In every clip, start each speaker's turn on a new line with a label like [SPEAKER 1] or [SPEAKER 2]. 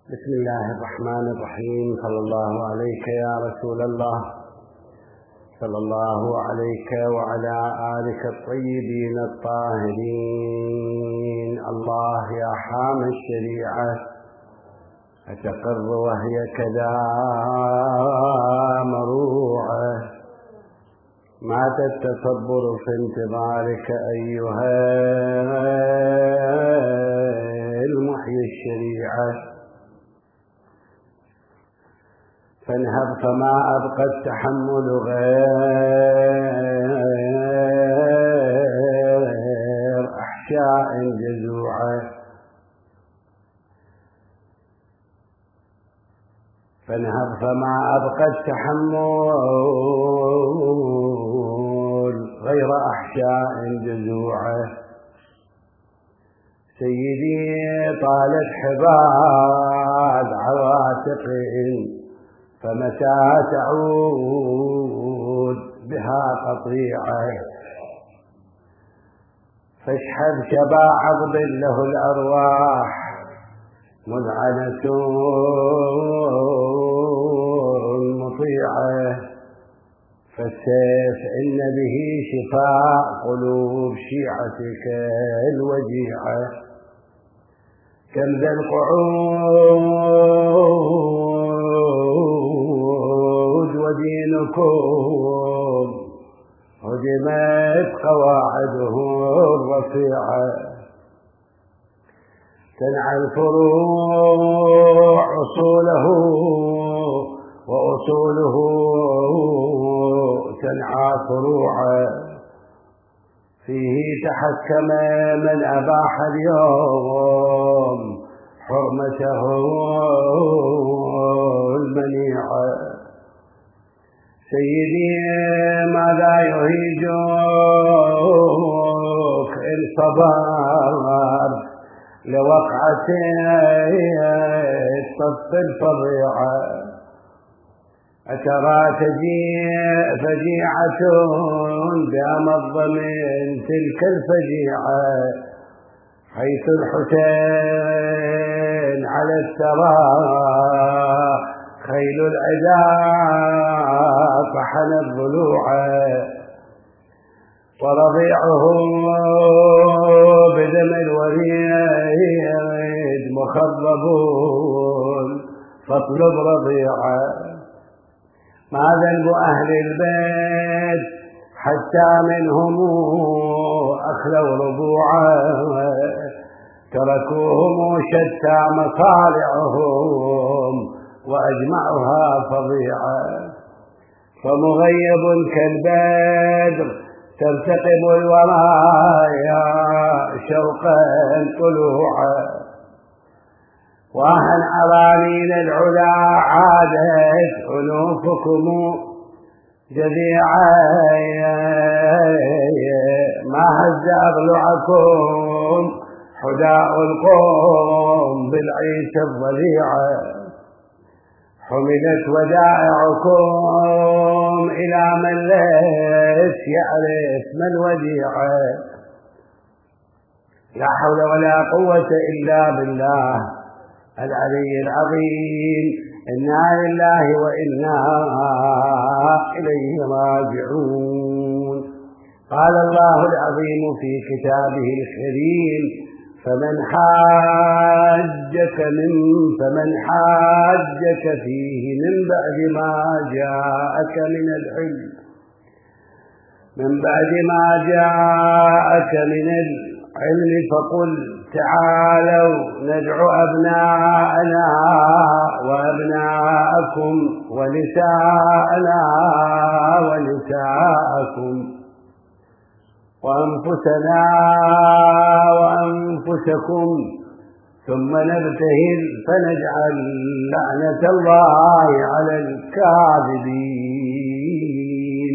[SPEAKER 1] بسم الله الرحمن الرحيم. صلى الله عليك يا رسول الله، صلى الله عليك وعلى آلك الطيبين الطاهرين. الله يا حامي الشريعة أتقر وهي كذا مروعة، مات التصبر في انتظارك أيها المحيي الشريعة، فانهض فما أبقى التحمل غير أحشاء جزوعة، فانهض فما أبقى التحمل غير أحشاء جزوعة. سيدي طالت حبال عواتق، فمتى تعود بها قطيعة، فاشحذ شباع عضب له الأرواح مذعنة مطيعة، فالسيف إن به شفاء قلوب شيعتك الوجيعة. كم ذا القعود ودينكم هدمت قواعده الرفيعة، تنعى الفروع أصوله وأصوله تنعى فروعا، فيه تحكم من أباح اليوم حرمته المنيعة. سيدي ماذا يهيجك إن صبرت لوقعة الصف الفظيعة، أترى تجيء فجيعة بأمض من تلك الفجيعة، حيث الحسين على الثرى خيل العداء طحن الضلوعا، ورضيعه بدم الوريد مخضبون فاطلب رضيعا. ما ذنب أهل البيت حتى منهم أخلوا ربوعا، تركوهم شتى مصالعهم وأجمعها فظيعا، فمغيب كالبدر ترتقب الورايا شوقا طلوعا، واهن أرانين العلا عادت أنوفكم جذيعا، ما هز أضلعكم حداء القوم بالعيش الضليعة، حملت ودائعكم إلى من ليس يعرف ما الوديعة. لا حول ولا قوة إلا بالله العلي العظيم. إنا لله وإنا إليه راجعون. قال الله العظيم في كتابه الكريم: فمن حاجك فيه من بعد ما جاءك من العلم فقل تعالوا ندعو أبناءنا وأبناءكم ونساءنا ونساءكم وأنفسنا وأنفسكم ثم نبتهل فنجعل لعنة الله على الكاذبين.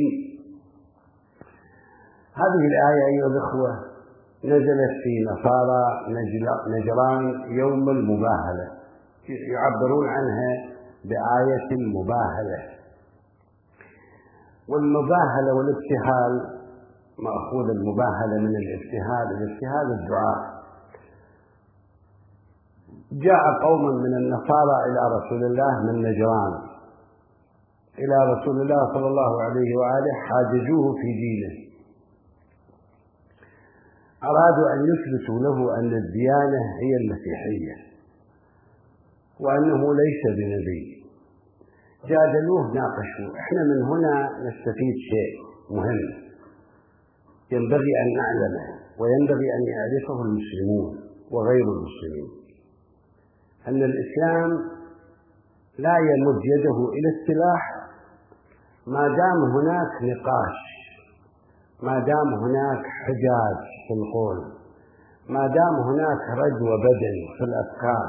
[SPEAKER 1] هذه الآية أيها الأخوة نزلت في نصارى نجران يوم المباهلة، يعبرون عنها بآية المباهلة. والمباهلة والابتهال مأخوذ المباهلة من الابتهال، الابتهال الدعاء، جاء قوم من النصارى إلى رسول الله من نجران إلى رسول الله صلى الله عليه وآله، حاججوه في دينه، أرادوا أن يثبتوا له أن الديانة هي المسيحية وأنه ليس بنبي. جادلوه، ناقشوه. احنا من هنا نستفيد شيء مهم ينبغي أن نعلمه وينبغي أن يعرفه المسلمون وغير المسلمين، أن الإسلام لا يمد يده إلى السلاح ما دام هناك نقاش، ما دام هناك حجاج في القول، ما دام هناك رد وبدل في الأفكار.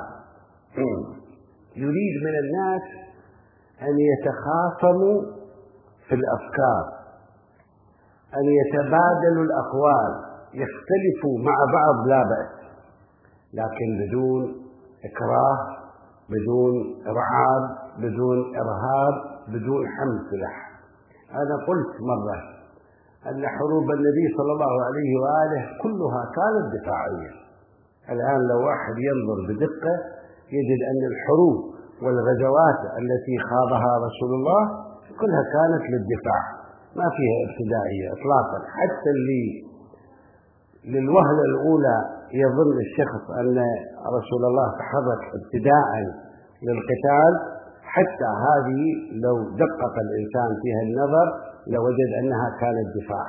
[SPEAKER 1] يريد من الناس أن يتخاصموا في الأفكار، أن يتبادلوا الأقوال، يختلفوا مع بعض لا بأس، لكن بدون إكراه، بدون إرعاب، بدون إرهاب، بدون حمل سلاح. أنا قلت مرة أن حروب النبي صلى الله عليه وآله كلها كانت دفاعية. الآن لو واحد ينظر بدقة يجد أن الحروب والغزوات التي خاضها رسول الله كلها كانت للدفاع، ما فيها ابتدائية إطلاقا. حتى اللي للوهلة الأولى يظن الشخص أن رسول الله تحرك ابتداء للقتال، حتى هذه لو دقق الإنسان فيها النظر لوجد أنها كانت دفاع.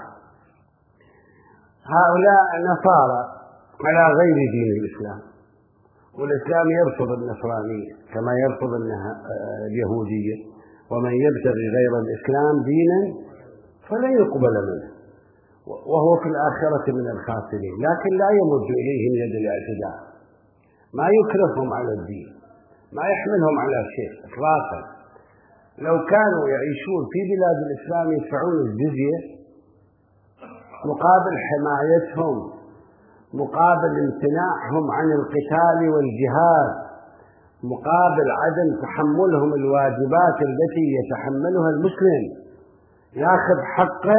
[SPEAKER 1] هؤلاء نصارى على غير دين الإسلام، والإسلام يرفض النصرانية كما يرفض اليهودية، ومن يبتغي غير الإسلام دينا فلن يقبل منه وهو في الآخرة من الخاسرين. لكن لا يمد إليهم يد الاعتداء، ما يكرههم على الدين، ما يحملهم على شيء إطلاقا. لو كانوا يعيشون في بلاد الإسلام يدفعون الجزية مقابل حمايتهم، مقابل امتناعهم عن القتال والجهاد، مقابل عدم تحملهم الواجبات التي يتحملها المسلم، ياخذ حقه.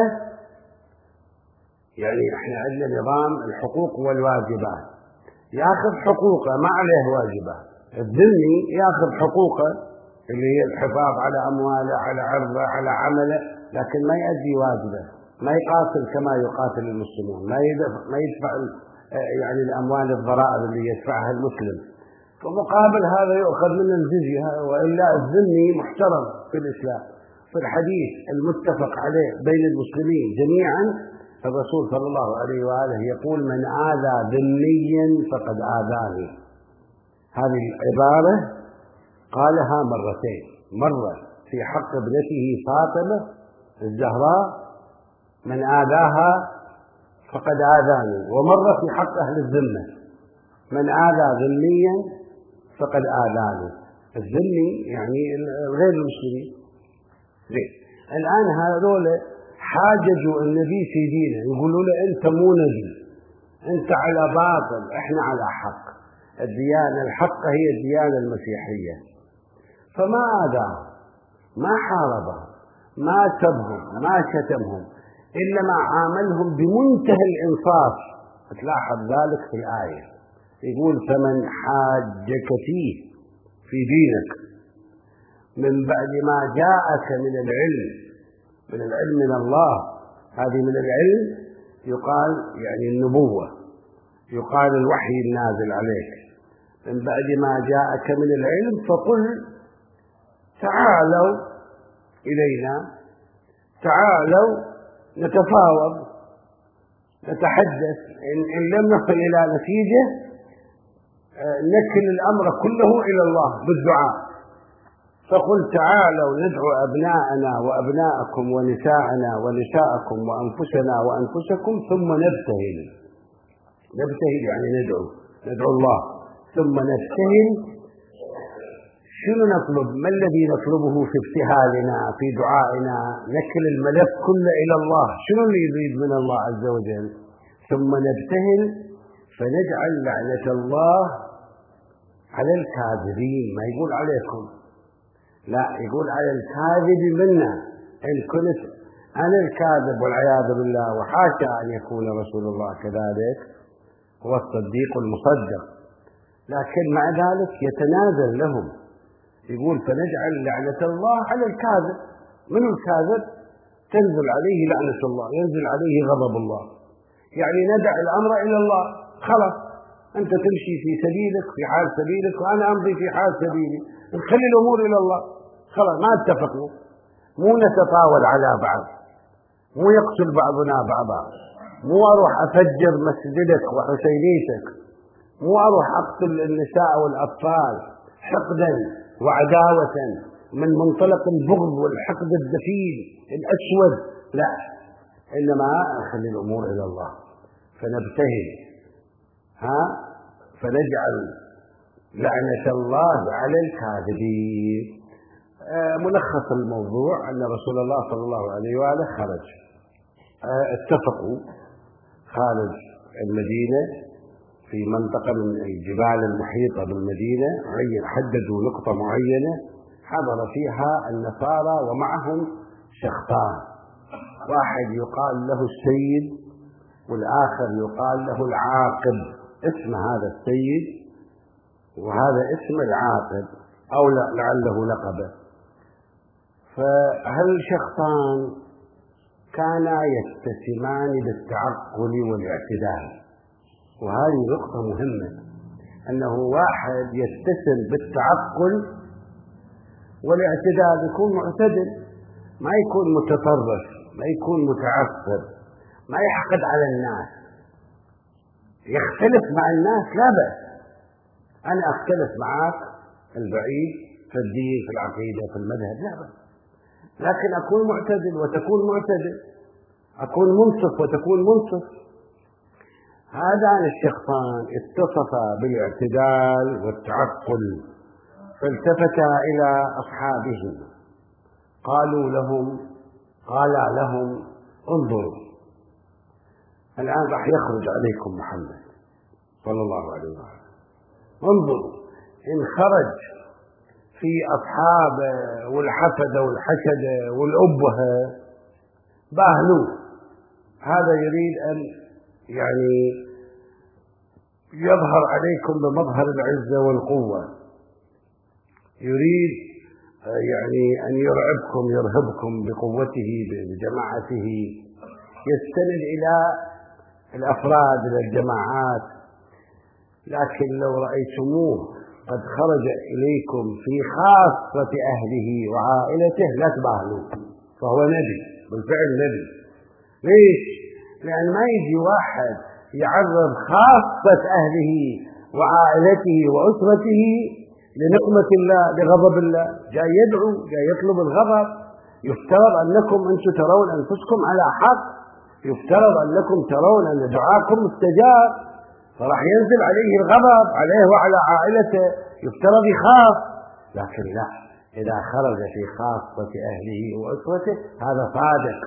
[SPEAKER 1] يعني احنا عندنا نظام الحقوق والواجبات، ياخذ حقوقه ما عليه واجبات. الذمي ياخذ حقوقه اللي هي الحفاظ على أمواله، على عرضه، على عمله، لكن ما يؤدي واجبه، ما يقاتل كما يقاتل المسلمون، ما يدفع يعني الأموال الضرائب اللي يدفعها المسلم. فمقابل هذا يؤخذ من الجزية، وإلا الذمي محترم في الإسلام. في الحديث المتفق عليه بين المسلمين جميعا الرسول صلى الله عليه وآله يقول: من آذى ذميا فقد آذاني. هذه العبارة قالها مرتين، مرة في حق ابنته فاطمة الزهراء: من آذاها فقد آذاني، ومرة في حق أهل الذمة: من آذى ذميا فقد آذاني. الذمي يعني غير المسلمين. الآن هذول حاججوا النبي في دينه، يقولوا له أنت مو نبي، أنت على باطل، إحنا على حق. الديانة الحقة هي الديانة المسيحية. فما آذاهم، ما حاربهم، ما سبهم، ما شتمهم، إنما عاملهم بمنتهى الإنصاف. تلاحظ ذلك في الآية، يقول: فمن حاجك فيه في دينك من بعد ما جاءك من العلم من الله. هذه من العلم يقال يعني النبوة، يقال الوحي النازل عليك. من بعد ما جاءك من العلم فقل تعالوا إلينا، تعالوا نتفاوض، نتحدث. إن لم نصل إلى نتيجة نكل الأمر كله إلى الله بالدعاء. فقل تعالوا ندعو أبناءنا وأبناءكم ونساءنا ونساءكم وأنفسنا وأنفسكم ثم نبتهل. نبتهل يعني ندعو الله، ثم نبتهل. شنو نطلب؟ ما الذي نطلبه في ابتهالنا في دعائنا؟ نكل الملف كله إلى الله. شنو اللي يريد من الله عز وجل؟ ثم نبتهل فنجعل لعنة الله على الكاذبين. ما يقول عليكم، لا، يقول على الكاذب منا. إن كنت أنا الكاذب والعياذ بالله، وحاشا أن يكون رسول الله كذلك، هو الصديق المصدق، لكن مع ذلك يتنازل لهم، يقول فنجعل لعنة الله على الكاذب. من الكاذب؟ تنزل عليه لعنة الله، ينزل عليه غضب الله. يعني ندع الأمر إلى الله، خلاص أنت تمشي في سبيلك في حال سبيلك وأنا أمضي في حال سبيلي، نخلي الأمور إلى الله، خلاص ما اتفقنا، مو نتطاول على بعض، مو يقتل بعضنا بعضا، مو أروح أفجر مسجدك وحسينيتك، مو أروح أقتل النساء والأطفال حقدا وعداوة من منطلق البغض والحقد الدفين الأسود، لا، إنما نخلي الأمور إلى الله، فنبتهل فنجعل لعنة الله على الكاذبين. ملخص الموضوع أن رسول الله صلى الله عليه وآله خرج، اتفقوا خارج المدينة في منطقة من الجبال المحيطة بالمدينة، حددوا نقطة معينة حضر فيها النصارى ومعهم شخصان، واحد يقال له السيد والآخر يقال له العاقب، اسم هذا السيد وهذا اسم العاقب أو لعله لقبه. فهالشخصان كانا يتسمان بالتعقل والاعتدال، وهذه نقطة مهمة، أنه واحد يتسم بالتعقل والاعتدال، يكون معتدل، ما يكون متطرف، ما يكون متعصب، ما يحقد على الناس، يختلف مع الناس لا بأس، أنا أختلف معك البعيد في الدين في العقيدة في المذهب لا بأس، لكن أكون معتدل وتكون معتدل، أكون منصف وتكون منصف. هذان الشخصان اتصفا بالاعتدال والتعقل، فالتفتا إلى أصحابهم قال لهم انظروا، الآن راح يخرج عليكم محمد صلى الله عليه وسلم، انظروا إن خرج في أصحابه والحفدة والحشدة والأبهة باهلوه، هذا يريد أن يعني يظهر عليكم بمظهر العزة والقوة، يريد يعني أن يرهبكم بقوته بجماعته، يستند إلى الأفراد إلى الجماعات. لكن لو رأيتموه قد خرج إليكم في خاصة أهله وعائلته لا تباهلوا، فهو نبي بالفعل نبي. ليش؟ لأن ما يجي واحد يعرض خاصة أهله وعائلته وأسرته لنقمة الله لغضب الله، جاي يدعو جاي يطلب الغضب، يفترض أنكم أنتم ترون أنفسكم على حق، يفترض أنكم ترون أن دعاكم مستجاب، فراح ينزل عليه الغضب عليه وعلى عائلته، يفترض يخاف، لكن لا، إذا خرج في خاصة أهله وأسرته هذا صادق،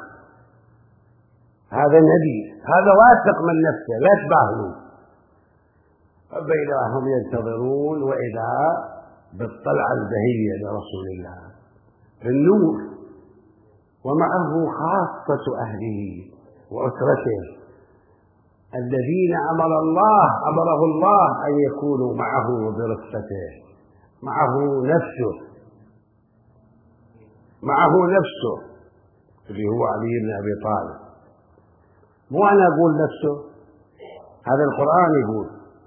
[SPEAKER 1] هذا نبي، هذا واثق من نفسه، لا تباهلوا. بينما هم ينتظرون وإذا بالطلعة البهية لرسول الله بالنور ومعه خاصة أهله وأسرته الذين أمره الله أن يكونوا معه برفقته، معه نفسه اللي هو علي بن أبي طالب، مو أنا أقول نفسه، هذا القرآن يقول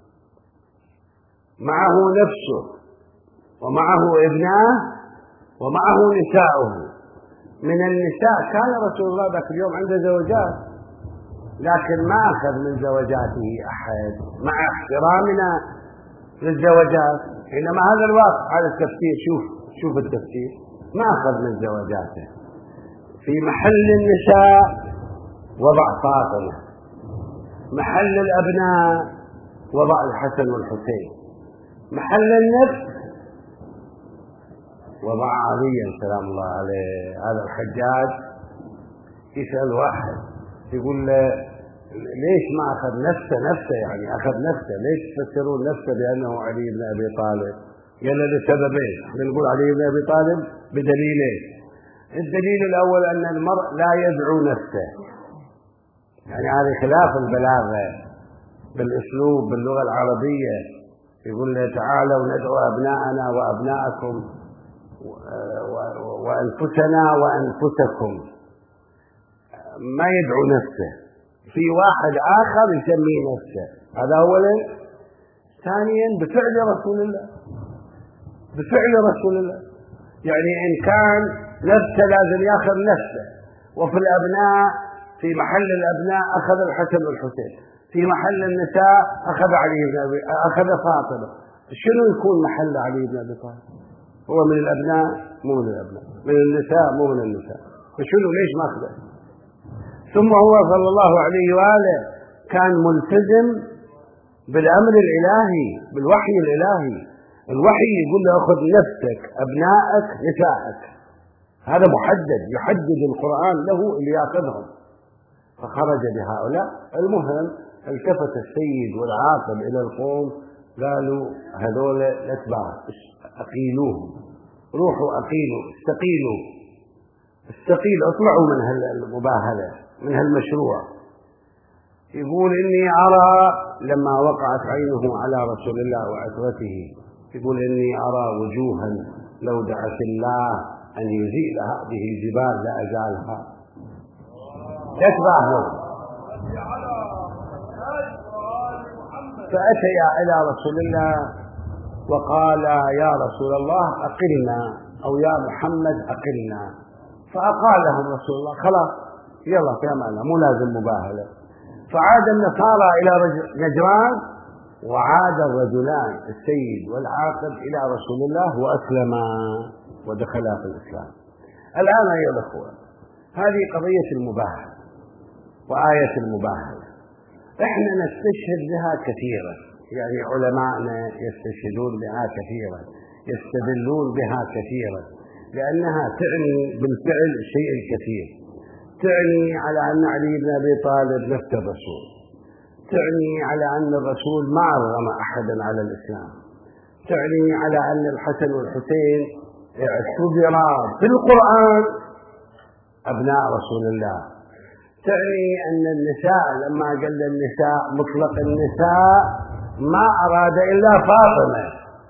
[SPEAKER 1] معه نفسه ومعه ابناه ومعه نساؤه. من النساء كان رسول الله ذاك اليوم عنده زوجات، لكن ما أخذ من زوجاته أحد مع احترامنا للزوجات، إنما هذا الواقع، هذا التفسير، شوف التفسير، ما أخذ من زوجاته. في محل النساء وضع فاطمة، محل الأبناء وضع الحسن والحسين، محل النفس وضع عليا سلام الله عليه. هذا الحجاج يسأل واحد يقول له ليش ما أخذ نفسه، يعني أخذ نفسه، ليش تفسرون نفسه بأنه علي بن أبي طالب؟ قال لسببين، نقول علي بن أبي طالب بدليلين. الدليل الأول أن المرء لا يدعو نفسه، يعني هذا خلاف البلاغة بالأسلوب باللغة العربية، يقول له تعالوا ندعو أبناءنا وأبناءكم وأنفسنا وأنفسكم، ما يدعو نفسه، في واحد آخر يسميه نفسه. هذا أولا. ثانيا بفعل رسول الله، بفعل رسول الله، يعني إن كان نفسه لازم يأخذ نفسه. وفي الأبناء، في محل الأبناء أخذ الحسن والحسين، في محل النساء أخذ علي بن أبي أخذ فاطمة. شنو يكون محل علي بن أبي طالب؟ هو من الأبناء مو من الأبناء، من النساء مو من النساء، فشنو ليش ما أخذه؟ ثم هو صلى الله عليه وآله كان ملتزم بالأمر الإلهي، بالوحي الإلهي. الوحي يقول له أخذ نفسك، أبنائك، نسائك، هذا محدد، يحدد القرآن له اللي يأخذهم، فخرج بهؤلاء. المهم التفت السيد والعاقب إلى القوم، قالوا هذول الأتباع أقيلوهم، روحوا أقيلوا، استقيلوا، اطلعوا من هالمباهلة، من هالمشروع. يقول إني أرى لما وقعت عينه على رسول الله وعترته، يقول إني أرى وجوها لو دعت الله أن يزيل هذه الجبال لأزالها. تتبعهم. فأتيا إلى رسول الله وقال يا رسول الله أقلنا، أو يا محمد أقلنا. فأقالهم رسول الله، خلاص يلا في أمانة، مو لازم مباهلة. فعاد النصارى إلى نجران، وعاد الرجلان السيد والعاقب إلى رسول الله وأسلما ودخلا في الإسلام. الآن أيها الأخوة، هذه قضية المباهلة وآية المباهلة، احنا نستشهد بها كثيرا، يعني علماءنا يستشهدون بها كثيرا، يستدلون بها كثيرا، لأنها تعني بالفعل الشيء الكثير. تعني على أن علي بن أبي طالب نفس الرسول، تعني على أن الرسول ما أرغم أحدا على الإسلام، تعني على أن الحسن والحسين اعتبرا في القرآن أبناء رسول الله، تعني أن النساء لما قال النساء مطلق النساء ما أراد إلا فاطمة،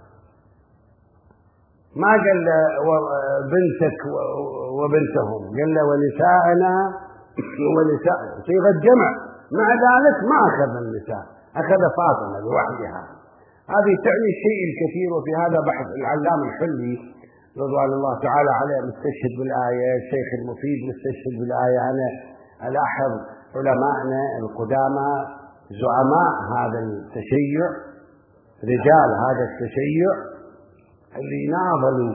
[SPEAKER 1] ما قال بنتك وبنتهم، قال ونساءنا ونساء، صيغة جمع. مع ذلك ما أخذ النساء، أخذ فاطمة لوحدها. هذه تعني الشيء الكثير. وفي هذا بحث العلام الحلي رضوان الله تعالى عليه مستشهد بالآية، الشيخ المفيد مستشهد بالآية. أنا ألاحظ علماءنا القدامى زعماء هذا التشيع، رجال هذا التشيع اللي ناضلوا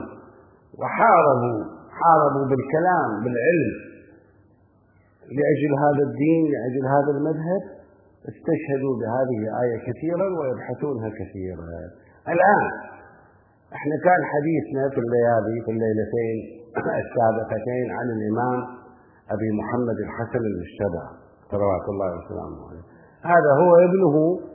[SPEAKER 1] وحاربوا بالكلام بالعلم لأجل هذا الدين، لأجل هذا المذهب، استشهدوا بهذه الآية كثيرا ويبحثونها كثيرا. الآن احنا كان حديثنا في الليلتين السابقتين عن الإمام أبي محمد الحسن المجتبى صلوات الله وسلامه عليه. هذا هو ابنه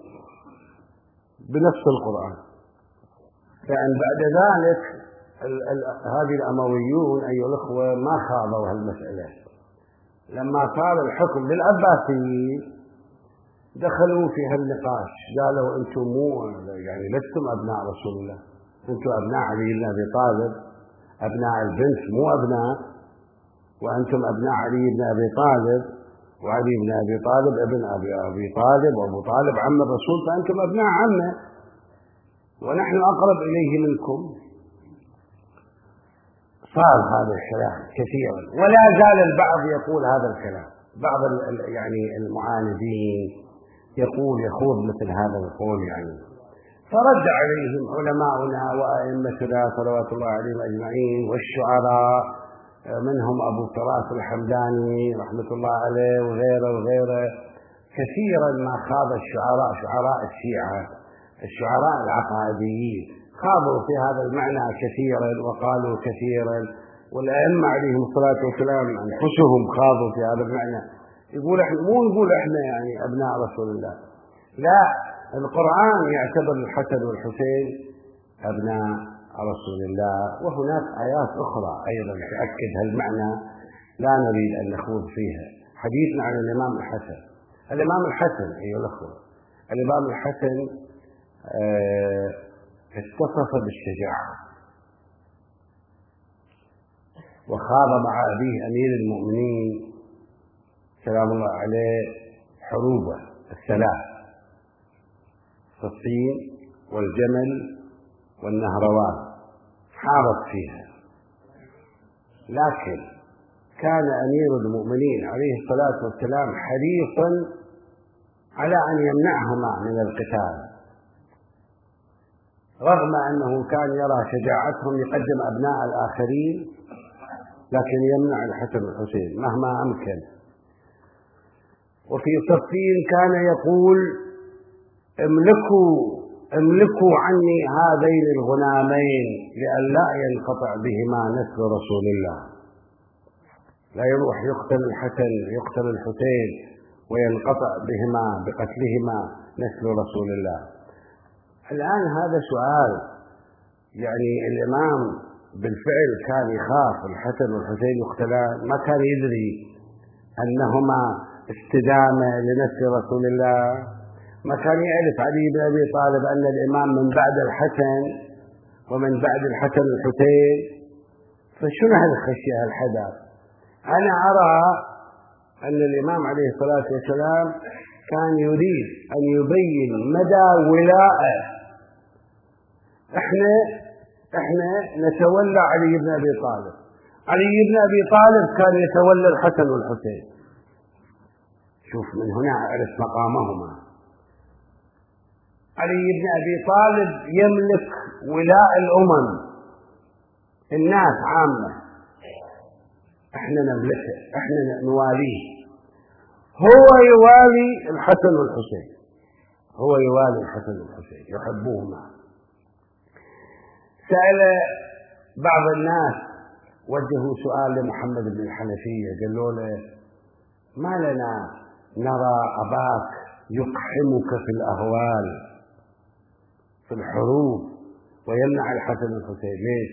[SPEAKER 1] بنفس القرآن. لأن بعد ذلك هذه الأمويون أيها الأخوة ما خاضوا هالمسألة. لما صار الحكم للعباسيين دخلوا في هالنقاش، قالوا أنتم مو يعني لستم أبناء رسول الله، أنتم أبناء علي بن أبي طالب، أبناء البنت مو أبناء، وأنتم أبناء علي بن أبي طالب، وعلي بن أبي طالب ابن أبي طالب، وأبو طالب عم الرسول، فأنتم أبناء عمه ونحن أقرب إليه منكم. صار هذا الكلام كثيرا، ولا زال البعض يقول هذا الكلام، بعض يعني المعاندين يخوض مثل هذا القول يعني. فرد عليهم علماؤنا وأئمتنا صلوات الله عليهم أجمعين، والشعراء منهم أبو فراس الحمداني رحمة الله عليه وغيره كثيرا ما خاض الشعراء، شعراء الشيعة، الشعراء العقائديين، خاضوا في هذا المعنى كثيرا وقالوا كثيرا، والأئمة عليهم الصلاة والسلام أنفسهم خاضوا في هذا المعنى. يقول احنا مو نقول احنا يعني أبناء رسول الله، لا، القرآن يعتبر الحسن والحسين أبناء رسول الله. وهناك آيات أخرى أيضا تأكد هالمعنى، لا نريد أن نخوض فيها. حديثنا عن الإمام الحسن، الإمام الحسن أيها الأخوة، الإمام الحسن اتصف بالشجاعة وخاض مع أبيه أمير المؤمنين سلام الله عليه حروبه الثلاث: صفين والجمل والنهروان، حارب فيها. لكن كان أمير المؤمنين عليه الصلاة والسلام حريصا على أن يمنعهما من القتال، رغم أنه كان يرى شجاعتهم يقدم أبناء الآخرين، لكن يمنع الحسن والحسين مهما أمكن. وفي صفين كان يقول: املكوا عني هذين الغلامين لئلا ينقطع بهما نسل رسول الله، لا يروح يقتل الحسن يقتل الحسين وينقطع بقتلهما نسل رسول الله. الآن هذا سؤال، يعني الإمام بالفعل كان يخاف الحسن والحسين يقتلان، ما كان يدري أنهما استدامة لنسل رسول الله، ما كان يعرف علي بن أبي طالب أن الإمام من بعد الحسن ومن بعد الحسن الحسين. فشنو هالخشية هالحذر؟ أنا أرى أن الإمام عليه الصلاة والسلام كان يريد أن يبين مدى ولاءه. احنا نتولى علي بن أبي طالب، علي بن أبي طالب كان يتولى الحسن والحسين. شوف من هنا أعرف مقامهما. علي بن أبي طالب يملك ولاء الأمم، الناس عامة، احنا نملكه، احنا نواليه. هو يوالي الحسن والحسين، هو يوالي الحسن والحسين، يحبوهما. سأل بعض الناس، وجهوا سؤال لمحمد بن الحنفية، قالوا له: ما لنا نرى أباك يقحمك في الأهوال في الحروب ويمنع الحسن والحسين، ليش؟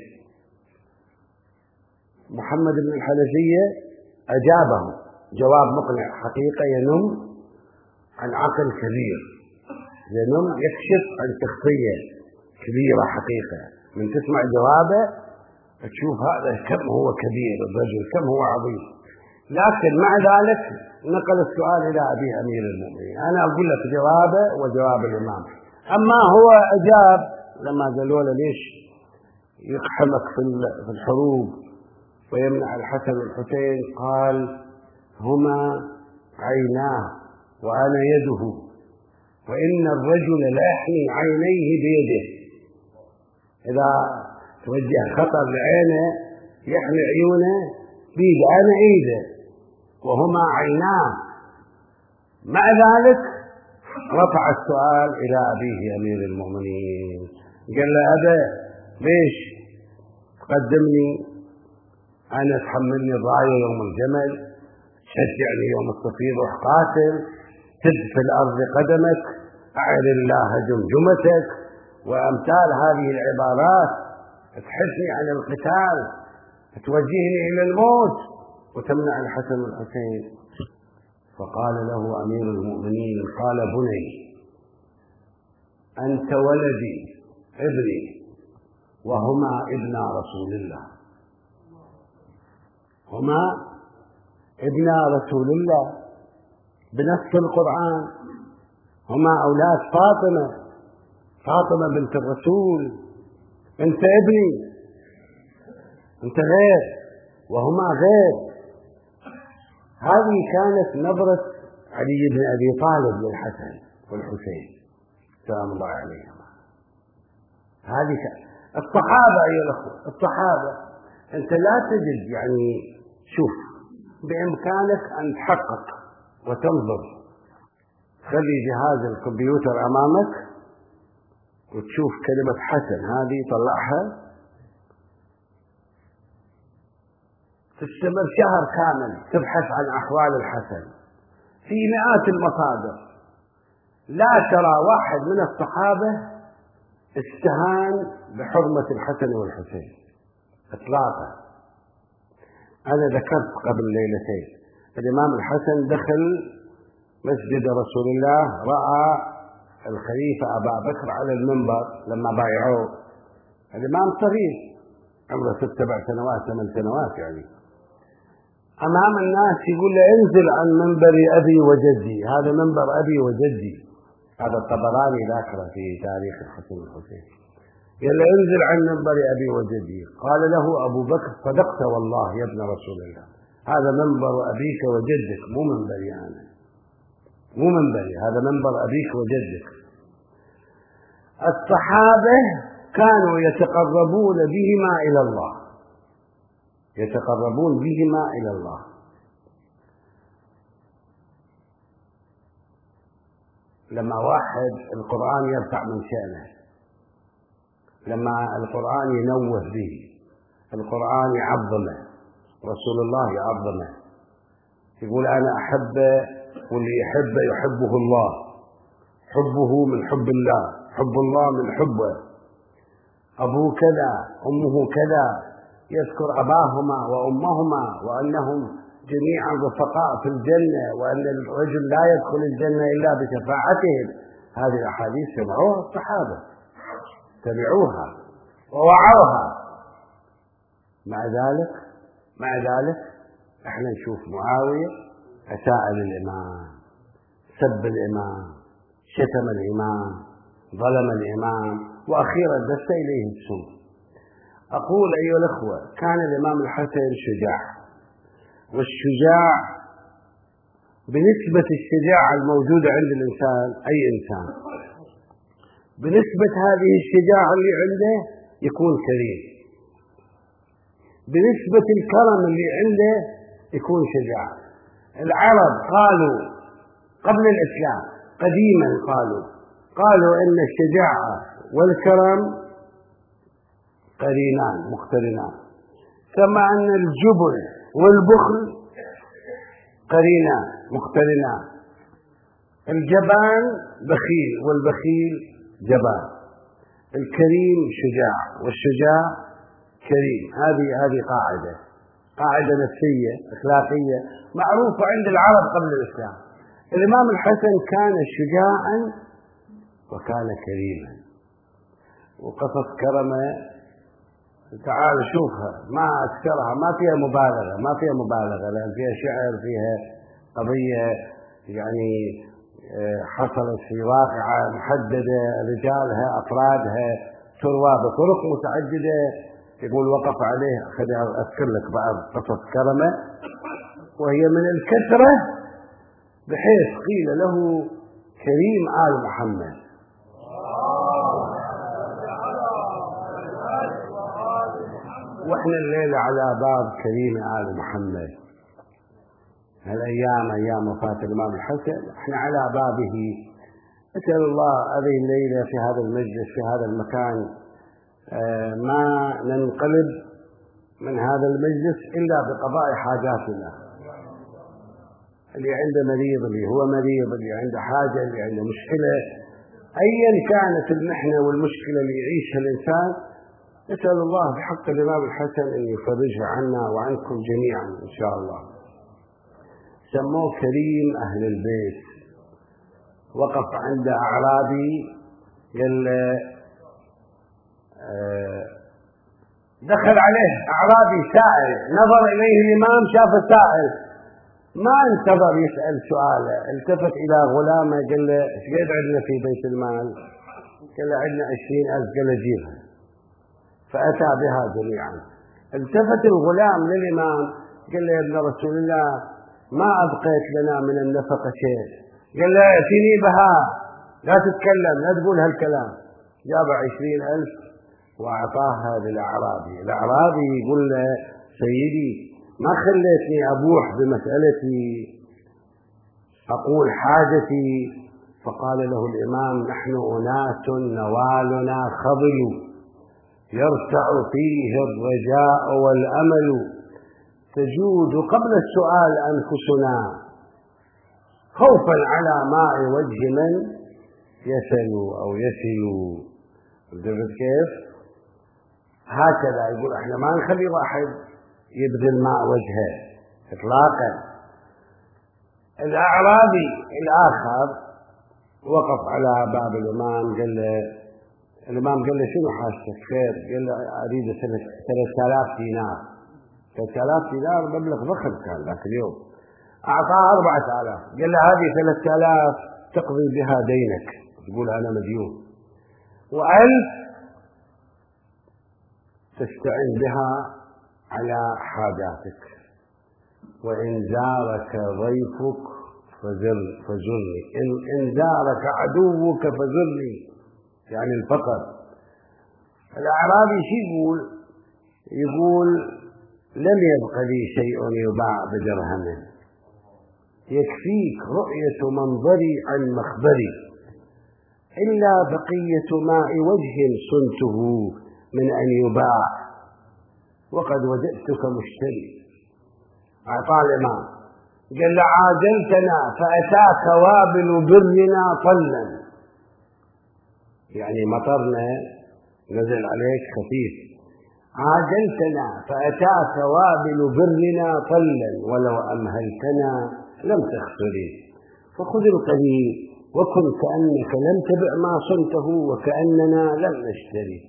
[SPEAKER 1] محمد بن الحنفية أجابه جواب مقنع حقيقة ينم عن عقل كبير، ينم يكشف عن شخصية كبيرة حقيقة. من تسمع جوابه تشوف هذا كم هو كبير الرجل، كم هو عظيم. لكن مع ذلك نقل السؤال إلى أبي أمير المؤمنين. أنا أقول لك جوابه وجواب الإمام. أما هو أجاب لما قالوا له: ليش يقحمك في الحروب ويمنع الحسن والحسين؟ قال: هما عيناه وأنا يده، وإن الرجل لا يحمي عينيه بيده. إذا توجه خطر لعينه يحمي عيونه بيده، أنا إيده وهما عيناه. مع ذلك رفع السؤال إلى أبيه أمير المؤمنين، قال له: أبا ليش تقدمني أنا، تحملني الراية يوم الجمل، تشجعني يوم الصفير روح قاتل، تد في الأرض قدمك، أعل الله جمجمتك، وأمثال هذه العبارات تحثني عن القتال، توجهني إلى الموت وتمنع الحسن والحسين. فقال له أمير المؤمنين: قال: بني أنت ولدي ابني وهما ابنا رسول الله، هما ابنا رسول الله بنص القرآن، هما أولاد فاطمة بنت الرسول. أنت ابني، أنت غير وهما غير. هذه كانت نظرة علي بن أبي طالب للحسن والحسين سلام الله عليهما. هذه الصحابة أيها الأخوة، الصحابة أنت لا تجد، يعني شوف بإمكانك أن تحقق وتنظر، خلي جهاز الكمبيوتر أمامك وتشوف كلمة حسن هذه، طلعها تستمر شهر كامل تبحث عن أحوال الحسن في مئات المصادر، لا ترى واحد من الصحابة استهان بحرمة الحسن والحسين إطلاقا. أنا ذكرت قبل ليلتين الإمام الحسن دخل مسجد رسول الله، رأى الخليفة أبا بكر على المنبر لما بايعوه، الإمام صغير عمره 7 سنوات 8 سنوات يعني، أمام الناس يقول له انزل عن منبر أبي وجدي، هذا منبر أبي وجدي. هذا الطبراني ذاكره في تاريخ الحسن والحسين، قال له انزل عن منبر أبي وجدي. قال له أبو بكر صدقت والله يا ابن رسول الله، هذا منبر أبيك وجدك، مو منبري أنا، مو منبري، هذا منبر أبيك وجدك. الصحابة كانوا يتقربون بهما إلى الله، يتقربون بهما إلى الله. لما واحد القرآن يرفع من شأنه، لما القرآن ينوه به، القرآن يعظمه، رسول الله يعظمه، يقول أنا أحبه، واللي يحبه يحبه الله، حبه من حب الله، حب الله من حبه، أبوه كذا أمه كذا، يذكر أباهما وأمهما وأنهم جميعا رفقاء في الجنة، وأن الرجل لا يدخل الجنة إلا بشفاعتهم. هذه الأحاديث سمعوها الصحابة، تبعوها ووعوها. مع ذلك احنا نشوف معاوية أساء للإمام، سب الإمام، شتم الإمام، ظلم الإمام، وأخيرا دس إليه السوء. أقول أيها الأخوة، كان الإمام الحسن شجاع، والشجاع بنسبة الشجاعة الموجودة عند الإنسان، أي إنسان بنسبة هذه الشجاعة اللي عنده يكون كريم، بنسبة الكرم اللي عنده يكون شجاع. العرب قالوا قبل الإسلام قديما قالوا إن الشجاعة والكرم قرينان مقترنان، كما أن الجبن والبخل قرينان مقترنان. الجبان بخيل والبخيل جبان، الكريم شجاع والشجاع كريم. هذه قاعدة نفسية أخلاقية معروفة عند العرب قبل الإسلام. الإمام الحسن كان شجاعا وكان كريما، وقصص كرمه تعال شوفها ما أكثرها، ما فيها مبالغة، لأن فيها شعر، فيها قضية يعني حصلت في واقعة محددة، رجالها أفرادها تروى بطرق متعددة. يقول وقف عليه، خليني أذكر لك بعض قصص كرمه، وهي من الكثرة بحيث قيل له كريم آل محمد. واحنا الليلة على باب كريم آل محمد، هالأيام أيام وفاة الإمام الحسن احنا على بابه. أسأل الله هذه الليلة في هذا المجلس في هذا المكان ما ننقلب من هذا المجلس إلا بقضاء حاجاتنا. اللي عنده مريض، اللي هو مريض، اللي عنده حاجة، اللي عنده مشكلة، أيا كانت المحنة والمشكلة اللي يعيشها الإنسان، نسأل الله بحق الإمام الحسن أن يفرجها عنا وعنكم جميعا إن شاء الله. سموه كريم أهل البيت. وقف عند أعرابي قال دخل عليه أعرابي سائل، نظر إليه الإمام شاف السائل، ما انتظر يسأل سؤاله، التفت إلى غلامه قال له ايش قد عندنا في بيت المال؟ قال له عندنا 20,000. قال له جيبها، فأتى بها جميعا. التفت الغلام للإمام قال له يا ابن رسول الله ما أبقيت لنا من النفقة شيء. قال له ائتني بها، لا تتكلم، لا تقول هالكلام. جاب 20,000 وأعطاها للأعرابي. الأعرابي يقول له سيدي ما خليتني أبوح بمسألتي، أقول حاجتي. فقال له الإمام نحن أناس نوالنا خضل يرتع فيه الرجاء والأمل، تجود قبل السؤال أنفسنا خوفا على ماء وجه من يسل أو يسل. عرفت كيف؟ هكذا يقول احنا ما نخلي واحد يبذل ماء وجهه إطلاقا. الأعرابي الآخر وقف على باب الإمام، قال له الإمام قال له شنو حاجتك خير؟ قال له أريد 3000 دينار. 3000 دينار مبلغ ضخم كان ذاك اليوم. أعطاه 4000. قال له هذه 3000 تقضي بها دينك، تقول أنا مديون، و1000 تستعين بها على حاجاتك، وإن زارك ضيفك فزرني، إن زارك عدوك فزرني، يعني الفقر. الأعرابي شو يقول لم يبق لي شيء يباع بدرهم، يكفيك رؤية منظري عن مخبري، إلا بقية ماء وجه صنته من أن يباع، وقد وجدتك مشتري. أعطاه الإمام، قال له عاجلتنا فأتاك وابل برنا طلا، يعني مطرنا نزل عليك خفيف. عاجلتنا فأتاك وابل برنا طلا، ولو أمهلتنا لم تخسري، فخذ القليل وكن كأنك لم تبع ما صنته، وكأننا لم نشتري.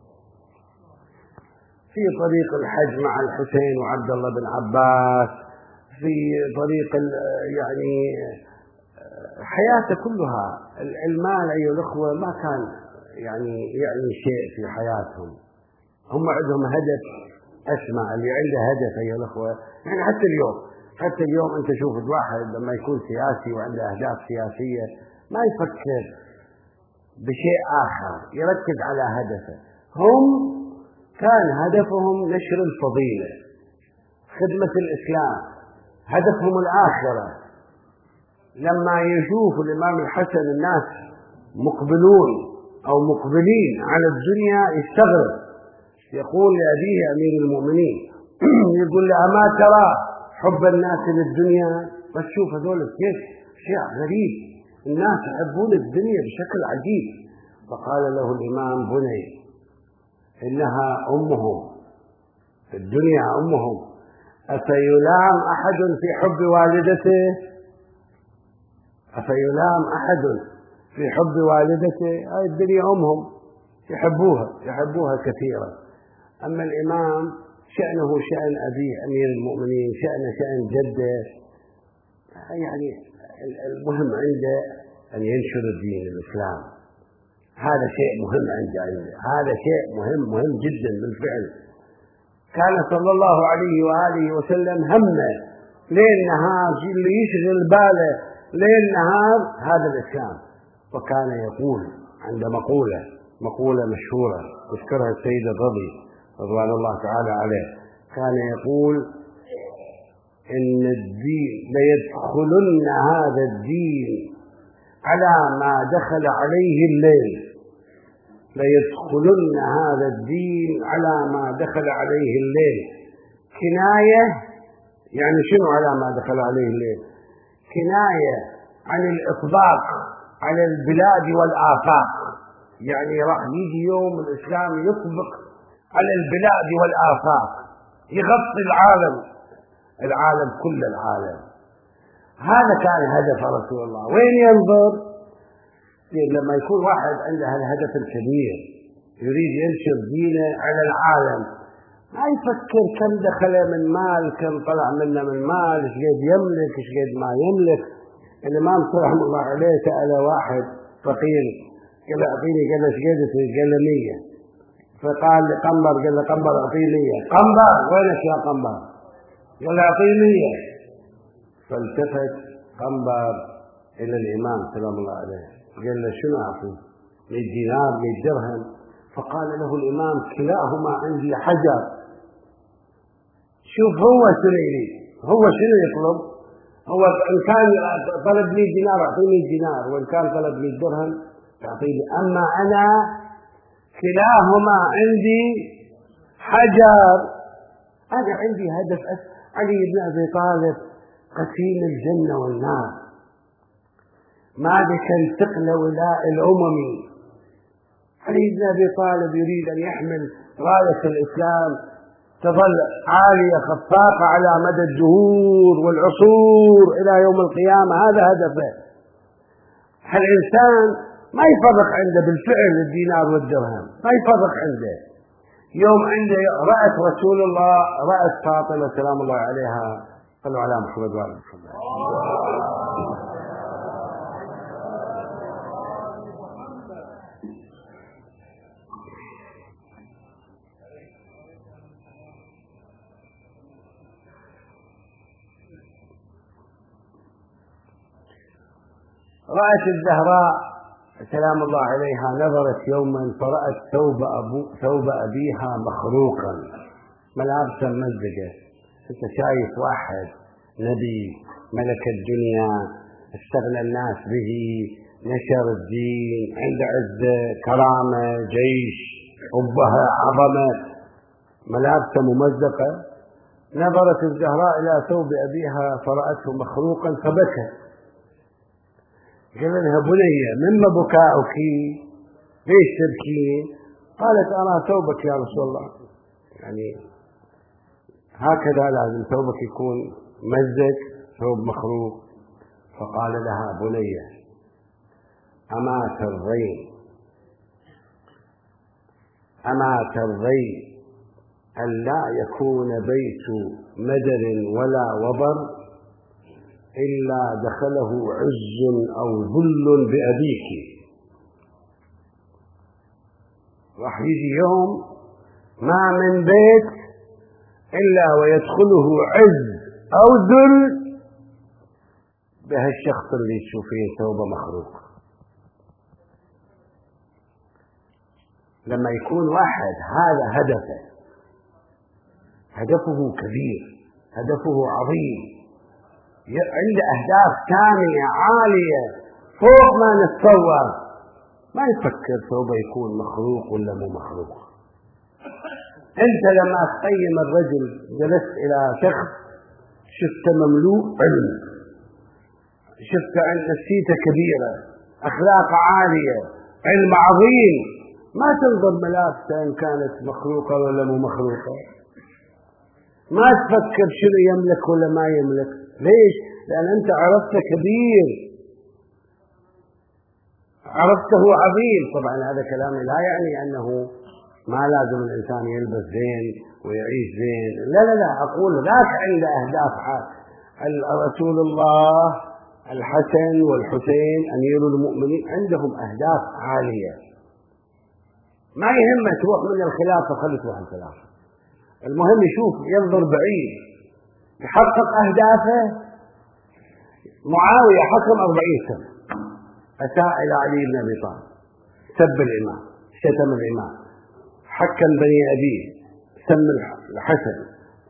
[SPEAKER 1] في طريق الحج مع الحسين وعبد الله بن عباس، في طريق يعني حياته كلها المال أيها الأخوة ما كان يعني شيء في حياتهم. هم عندهم هدف أسمى، اللي عنده هدف أيها الأخوة. يعني حتى اليوم أنت شوف الواحد لما يكون سياسي وعنده أهداف سياسية ما يفكر بشيء آخر، يركز على هدفه. هم كان هدفهم نشر الفضيلة، خدمة الإسلام، هدفهم الآخرة. لما يشوف الإمام الحسن الناس مقبلون أو مقبلين على الدنيا يستغرب، يقول لأبيه أمير المؤمنين يقول له أما ترى حب الناس للدنيا؟ بس شوف هذول كيف شيء غريب، الناس يحبون الدنيا بشكل عجيب. فقال له الإمام بني إنها أمهم، الدنيا أمهم، أفيلام أحد في حب والدته؟ أفيلام أحد في حب والدته؟ هاي الدنيا أمهم، يحبوها كثيرا. أما الإمام شأنه شأن أبيه أمير المؤمنين، شأنه شأن جده، يعني المهم عنده أن ينشر الدين الإسلام. هذا شيء مهم عنده، هذا شيء مهم جدا بالفعل. كان صلى الله عليه وآله وسلم همه ليل نهار، اللي يشغل باله ليل نهار هذا الإسلام. وكان يقول عند مقولة مشهورة تذكرها السيد الرضي رضوان الله تعالى عليه، كان يقول إن الدين ليدخلن هذا الدين على ما دخل عليه الليل، ليدخلن هذا الدين على ما دخل عليه الليل. كناية يعني شنو على ما دخل عليه الليل؟ كناية عن الإطباق على البلاد والآفاق، يعني راح يجي يوم الإسلام يطبق على البلاد والآفاق، يغطي العالم كل العالم. هذا كان هدف رسول الله. وين ينظر؟ لما يكون واحد عنده الهدف الكبير يريد ينشر دينه على العالم، ما يفكر كم دخل من مال، كم طلع منه من مال، ايش قد يملك، ايش قد ما يملك. الإمام رحمه الله عليه سأل واحد فقير قال له أعطيني، قال له ايش قد؟ قال له 100. فقال لقنبر، قال له قنبر أعطيني 100. قنبر وينك يا قنبر؟ قال له أعطيني 100. فالتفت قنبر إلى الإمام سلام الله عليه، قال له شنو أعطيه؟ 100 دينار 100 درهم. فقال له الإمام كلاهما عندي حجر. شوف هو شنو يريد، هو شنو يطلب؟ هو إن كان طلب 100 دينار أعطيه 100 دينار، وإن كان طلب 100 درهم تعطيه. أما أنا كلاهما عندي حجر، أنا عندي هدف. علي بن أبي طالب قسيم الجنة والنار، مالك ثقل ولاء الأمم. علي بن أبي طالب يريد أن يحمل راية الإسلام تظل عالية خفاقة على مدى الدهور والعصور إلى يوم القيامة، هذا هدفه. هالإنسان ما يفرق عنده بالفعل الدينار والدرهم، ما يفرق عنده. يوم عنده رأت رسول الله، رأت فاطمة سلام الله عليها، صلوا على محمد وآل محمد. رأت الزهراء سلام الله عليها، نظرت يوما فرأت ثوب أبيها مخروقا، ملابسا مزقة. أنت شايف واحد نبي ملك الدنيا، استغنى الناس به، نشر الدين، عنده عزة كرامة جيش حبها عظمة، ملابسه ممزقة. نظرت الزهراء إلى ثوب أبيها فرأته مخروقا فبكت. قال لها بنية مما بكاؤك؟ ليش تبكين؟ قالت أرى ثوبك يا رسول الله، يعني هكذا لازم ثوبك يكون مزق، ثوب مخروق. فقال لها بنية أما ترضين أن لا يكون بيت مدر ولا وبر إلا دخله عز أو ذل بأبيك. راح يجي يوم ما من بيت إلا ويدخله عز أو ذل بهالشخص اللي تشوفيه ثوبه مخروق. لما يكون واحد هذا هدفه كبير، هدفه عظيم، عنده أهداف ثانية عالية فوق ما نتصور، ما يفكر ثوبه يكون مخروق ولا مو مخروق. أنت لما تقيم الرجل، جلست إلى شخص شفته مملوء علم، شفته عند نفسيته كبيرة، أخلاق عالية، علم عظيم، ما تنظر ملابسه إن كانت مخروقة ولا مو مخروقة، ما تفكر شنو يملك ولا ما يملك. ليش؟ لأن أنت عرفته كبير، عرفته عظيم. طبعا هذا كلامي لا يعني أنه ما لازم الإنسان يلبس زين ويعيش زين، لا لا لا، أقول ذاك عنده أهداف. رسول الله الحسن والحسين أمير المؤمنين عندهم أهداف عالية، ما يهمه تروح من الخلافة خلي تروح الخلافة، المهم يشوف ينظر بعيد يحقق أهدافه. معاوية حكم 40 سنة، أساء إلى علي بن أبي طالب، سب الإمام، شتم الإمام، حكم بني أبيه، سم الحسن،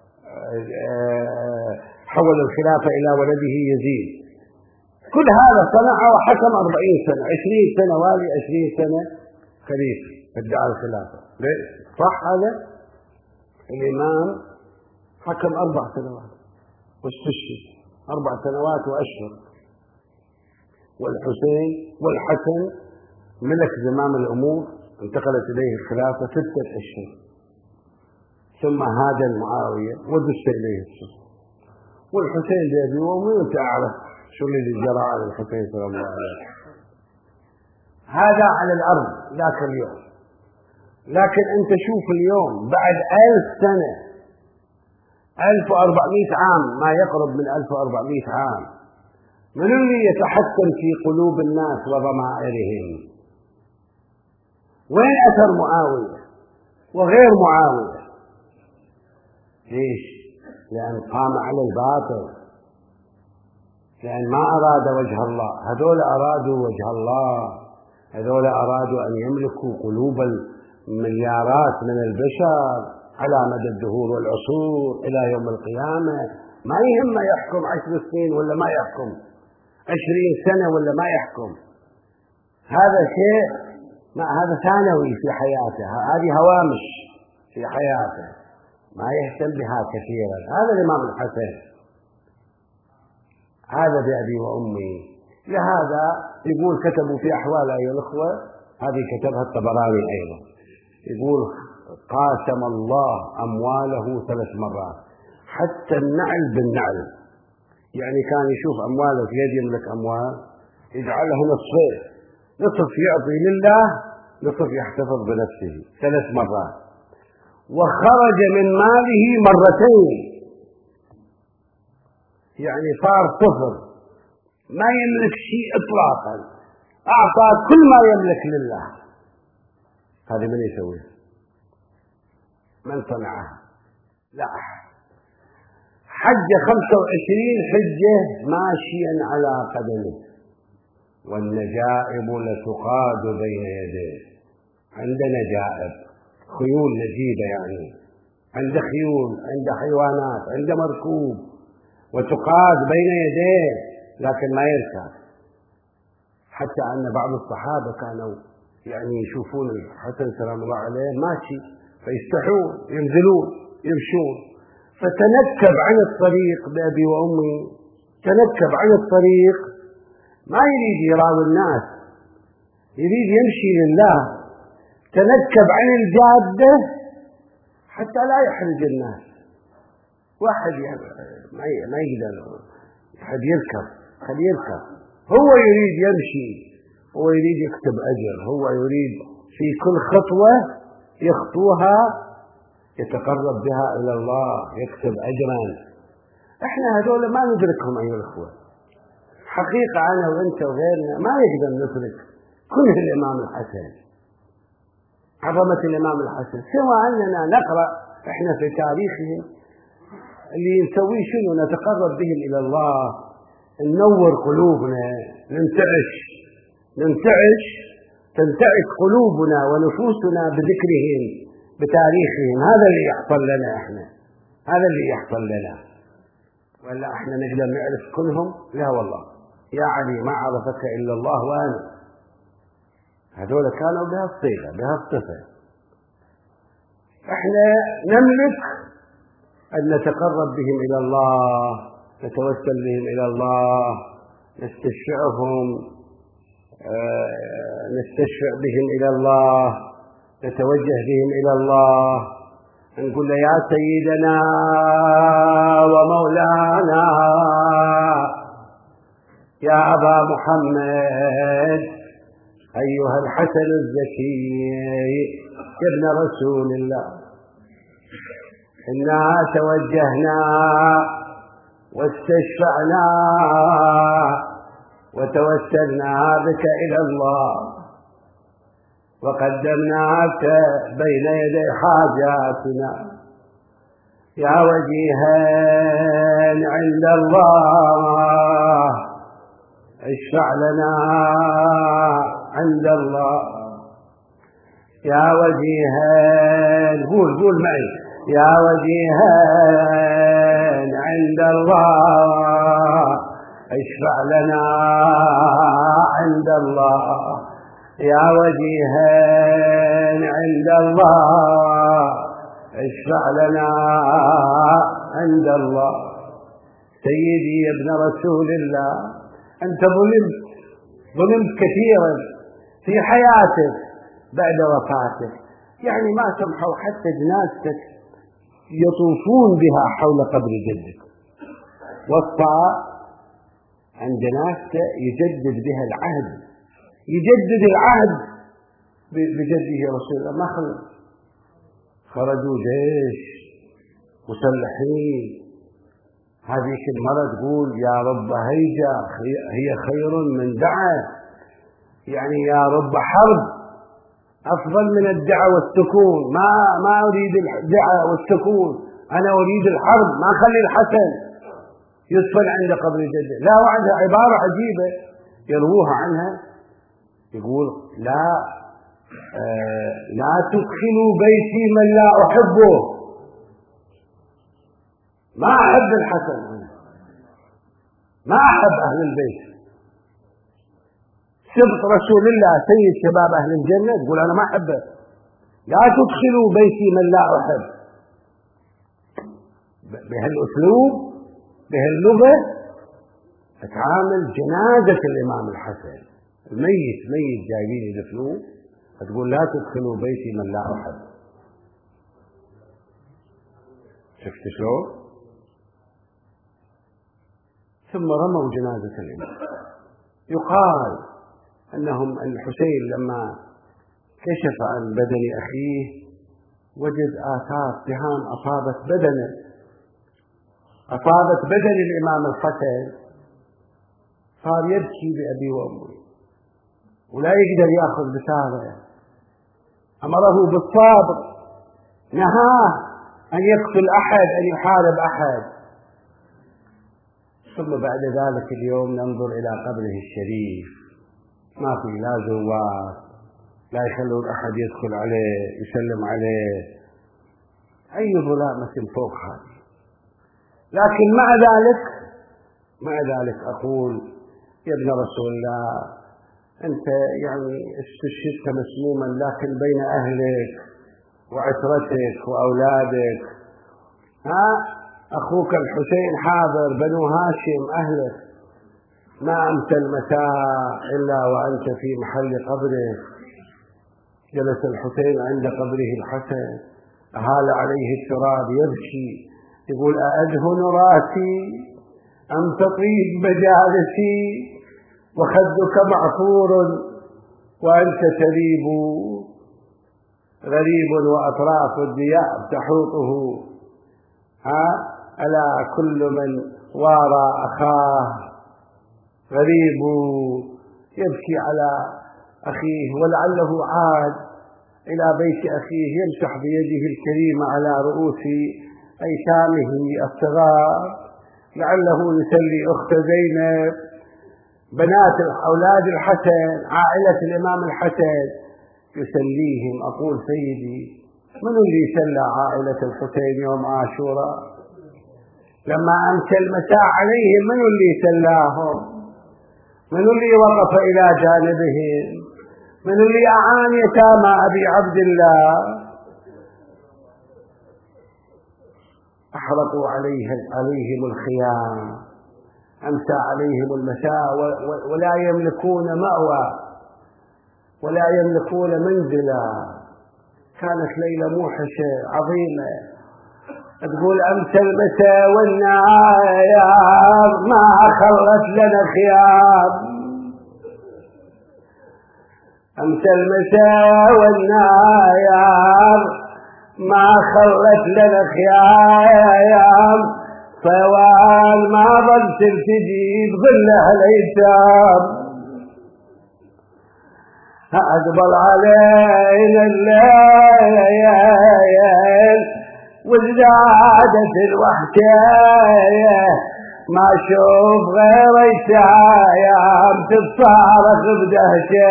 [SPEAKER 1] حول الخلافة إلى ولده يزيد. كل هذا صنعه وحكم 40 سنة، 20 سنة والي، 20 سنة خليفة، ادعى الخلافة. صح هذا؟ الإمام حكم 4 سنوات واستشهد 4 سنوات وأشهر، والحسن ملك زمام الأمور، انتقلت إليه الخلافة 6 أشهر، ثم هاجم معاوية ودس إليه السلطة، والحسين جابي وانت أعرف شو اللي جرى على الحسين صلى الله عليه وسلم. هذا على الأرض ذاك اليوم. لكن أنت شوف اليوم بعد 1000 سنة، 1400 عام، ما يقرب من 1400 عام، من اللي يتحكم في قلوب الناس وضمائرهم؟ وين أثر معاوية وغير معاوية؟ ليش؟ لأن قام على الباطل، لأن ما أراد وجه الله. هذول أرادوا وجه الله، هذول أرادوا أن يملكوا قلوب المليارات من البشر على مدى الدهور والعصور إلى يوم القيامة. ما يهمه يحكم 10 سنين ولا ما يحكم، 20 سنة ولا ما يحكم، هذا شيء، هذا ثانوي في حياته، هذه هوامش في حياته ما يهتم بها كثيرا. هذا الإمام الحسن، هذا بأبي وأمي. لهذا يقول كتبوا في أحوال أيها الأخوة، هذه كتبها الطبراني أيضا، يقول قاسم الله أمواله 3 مرات، حتى النعل بالنعل، يعني كان يشوف أمواله في يد يملك أموال، يجعلها نصفين، نصف يعطي لله، نصف يحتفظ بنفسه 3 مرات. وخرج من ماله مرتين، يعني صار صفر، ما يملك شيء إطلاقا، أعطى كل ما يملك لله. هذه من يسويها؟ من صنعها؟ لا أحد. حج 25 حجة ماشيا على قدمه، والنجائب لتقاد بين يديه. عند نجائب، خيول نجيبة، يعني عند خيول، عند حيوانات، عند مركوب، وتقاد بين يديه، لكن ما يركب. حتى أن بعض الصحابة كانوا يعني يشوفون الحسن سلام الله عليه ماشي فيستحون، ينزلون يمشون، فتنكب عن الطريق بأبي وأمي، تنكب عن الطريق، ما يريد يراوي الناس، يريد يمشي لله، تنكب عن الجادة حتى لا يحرج الناس. واحد ما يقدر حد يركب، خليه يركب، هو يريد يمشي، هو يريد يكتب أجر، هو يريد في كل خطوة يخطوها يتقرب بها إلى الله، يكتب أجرا. احنا هذول ما ندركهم أيها الأخوة. حقيقة أنا وأنت وغيرنا ما نقدر ندرك كل الإمام الحسن، عظمة الإمام الحسن، سوى أننا نقرأ احنا في تاريخهم اللي نسويه شنو؟ نتقرب بهم إلى الله، ننور قلوبنا، تنتعش قلوبنا ونفوسنا بذكرهم بتاريخهم. هذا اللي يحصل لنا احنا، هذا اللي يحصل لنا. ولا احنا نقدر نعرف كلهم؟ لا والله. يا علي ما عرفك إلا الله وأنا. هذول كانوا بهالصيغة بهالصفة. احنا نملك أن نتقرب بهم إلى الله، نتوسل بهم إلى الله، نستشفع بهم إلى الله، نتوجه بهم إلى الله، نقول له يا سيدنا ومولانا يا أبا محمد أيها الحسن الزكي ابن رسول الله، إنا توجهنا واستشفعنا وتوسلنا بك إلى الله، وقدمناك بين يدي حاجاتنا يا وجيها عند الله، اشفع لنا عند الله يا وجيها. قول معي، يا وجيها عند الله اشفع لنا عند الله، يا وجيها عند الله اشفع لنا عند الله. سيدي يا ابن رسول الله، أنت ظلمت كثيرا في حياتك بعد وفاتك، يعني ما سمحوا حتى جنازتك يطوفون بها حول قبر جدك، وصى عن جنازته يجدد بها العهد، يجدد العهد بجده رسول الله. ما خرجوا جيش مسلحين، هذيك المرة تقول يا رب هيجا هي خير من دعا، يعني يا رب حرب أفضل من الدعاء والسكون، ما أريد الدعاء والسكون، أنا أريد الحرب، ما أخلي الحسن يدفن عند قبر جده. لا، وعندها عبارة عجيبة يرووها عنها، يقول لا تدخلوا بيتي من لا أحبه. ما أحب الحسن، أنا ما أحب أهل البيت، سبط رسول الله سيد شباب أهل الجنة، تقول أنا ما أحبه. لا تدخلوا بيتي من لا أحب. بهالأسلوب بهاللغة تتعامل جنازة الإمام الحسن، الميت ميت جايبين يدفنوه، فتقول لا تدخلوا بيتي من لا أحب. شفت شلون؟ ثم رموا جنازة الإمام يقال أن الحسين لما كشف عن بدن أخيه وجد آثار سهام أصابت بدن الإمام الحسن، صار يبكي بأبي وأمي ولا يقدر يأخذ بثاره، أمره بالصبر، نهاه أن يقتل أحد، أن يحارب أحد. ثم بعد ذلك اليوم ننظر إلى قبره الشريف، ما في لا زوار، لا يخلون أحد يدخل عليه يسلم عليه، أي ظلامة فوق هذه. لكن مع ذلك أقول يا ابن رسول الله، أنت يعني استشهدت مسموما، لكن بين أهلك وعترتك وأولادك، أخوك الحسين حاضر، بنو هاشم أهلك، ما أمت المساء إلا وأنت في محل قبره. جلس الحسين عند قبره الحسن، أهال عليه التراب يبكي، يقول أأدهن راسي أم تطيب مجالسي، وخدك معصور وأنت تريب، غريب وأطراف الدياب تحوطه، ألا كل من وارى أخاه غريب. يبكي على أخيه، ولعله عاد إلى بيت أخيه يمسح بيده الكريمة على رؤوس أيتامه الصغار، لعله يسلي أخت زينب، بنات أولاد الحسن، عائلة الإمام الحسن يسليهم. أقول سيدي، من اللي سلى عائلة الحسين يوم عاشوراء لما أمسى المساء عليهم؟ من اللي سلاهم؟ من اللي وقف إلى جانبهم؟ من اللي أعان يتامى أبي عبد الله؟ أحرقوا عليهم الخيام، أمسى عليهم المساء، ولا يملكون مأوى ولا يملكون منزلا. كانت ليلة موحشة عظيمة. تقول أمسى المساء والنهار ما خلت لنا خيام، أمسى المساء والنهار ما خلت لنا خيام، فوال ما ظلت تجيب ظلها الأيتام، أقبل علينا الليل وازدادت الوحشة، ما شوف غير ايتام تتصارخ بدهشة.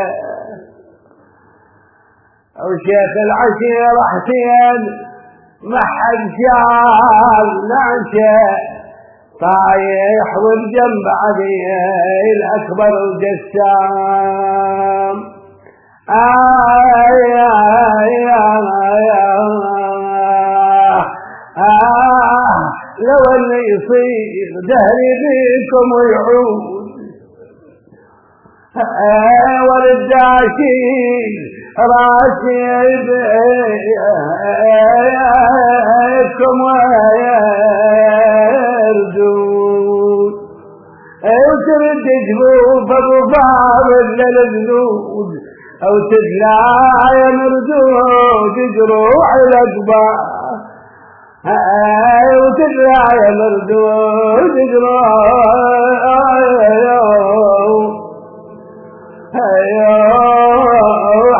[SPEAKER 1] وشيخ العشيرة حسين ما حد شال نعشه، طايح والجنب علي الأكبر الجسام. لو اللي يصير دهري بيكم ويعود، والداشين راسي بيكم ويردود، وترد جبوب ابو فاضل للجنود، او تدلع يا مردود جروح الاقبال، وتدلع يا مردود جروح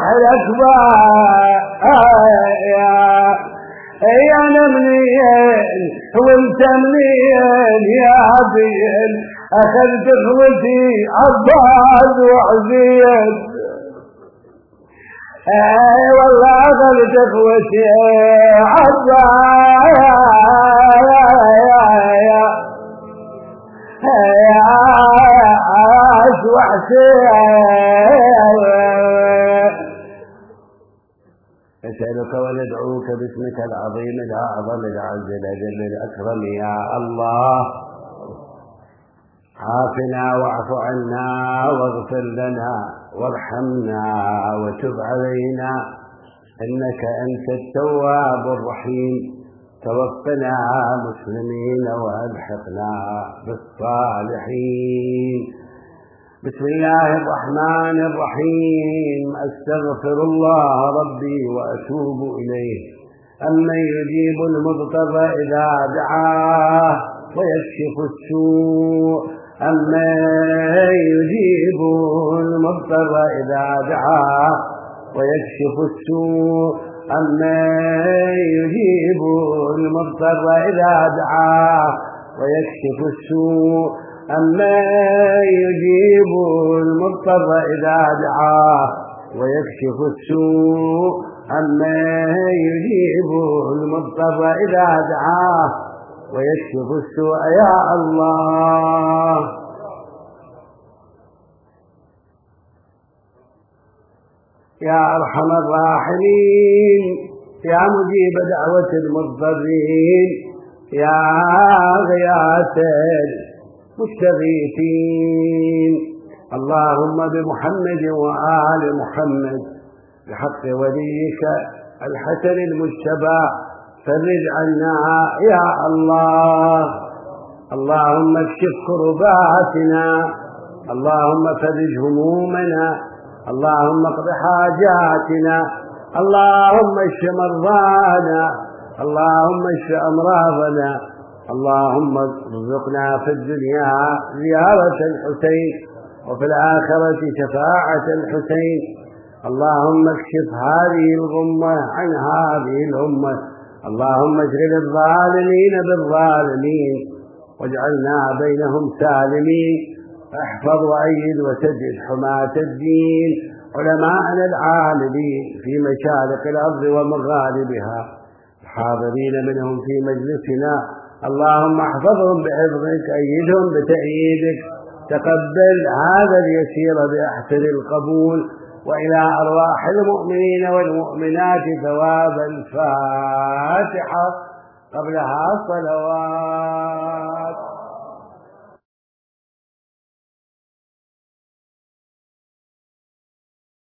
[SPEAKER 1] الاقبال. يا منين وانت منين يا بين، اخذت اخوتي عباس وعزيز، والله اخذت اخوتي عباس وحسين. نسألك وندعوك باسمك العظيم الأعظم الأعز الأجل الأكرم يا الله، عافنا واعف عنا واغفر لنا وارحمنا وتب علينا، إنك أنت التواب الرحيم. توفنا مسلمين وألحقنا بالصالحين بسم الله الرحمن الرحيم. أستغفر الله ربي وأتوب إليه. أمن يجيب المضطر إذا دعاه ويكشف السوء. أمن يجيب المضطر إذا دعاه ويكشف السوء. أمن يجيب المضطر إذا دعاه ويكشف السوء. أمن يجيب المضطر إذا دعاه ويكشف السوء. أمن يجيب المضطر إذا دعاه ويكشف السوء. يا الله يا أرحم الراحمين، يا مجيب دعوة المضطرين، يا غياث المستغيثين. اللهم بمحمد وآل محمد بحق وليك الحسن المجتبى فرج عنا يا الله. اللهم اكشف كرباتنا، اللهم فرج همومنا، اللهم اقض حاجاتنا، اللهم اشف مرضانا، اللهم اشف أمراضنا. اللهم ارزقنا في الدنيا زيارة الحسين وفي الآخرة شفاعة الحسين. اللهم اكشف هذه الغمة عن هذه الأمة. اللهم اشغل الظالمين بالظالمين واجعلنا بينهم سالمين. احفظ وأيد وسدد حماة الدين، علماءنا العاملين في مشارق الأرض ومغاربها، الحاضرين منهم في مجلسنا. اللهم احفظهم بحفظك، أيدهم بتأييدك. تقبل هذا اليسير بأحسن القبول، وإلى أرواح المؤمنين والمؤمنات ثواب الفاتحة قبلها صلوات.